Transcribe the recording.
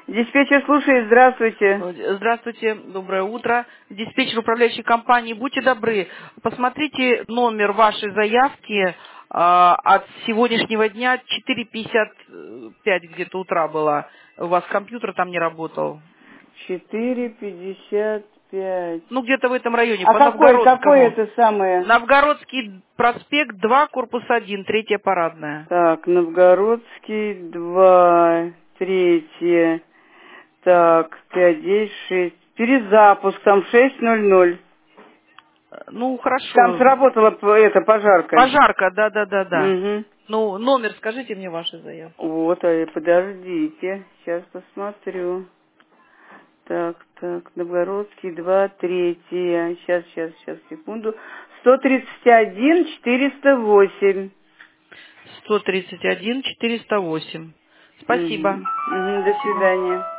Диспетчер слушает, здравствуйте. Здравствуйте, доброе утро. Диспетчер управляющей компании, будьте добры, посмотрите номер вашей заявки от сегодняшнего дня, 4:55 где-то утра было. У вас компьютер там не работал. 4:55. Ну, где-то в этом районе, А по какой Новгородскому. это самое? Новгородский проспект 2, корпус 1, третья парадная. Так, Новгородский, 2, 3, так, 5, 10, 6. Перезапуск, там 6:00. Ну, Там хорошо. сработала эта пожарка. Пожарка, да. Угу. Ну, номер скажите мне вашей заявки. Вот, подождите, сейчас посмотрю. Так, Новгородский, 2, 3. Сейчас, секунду. 131-408. 131 408. Угу. Спасибо. Угу, до Спасибо. свидания.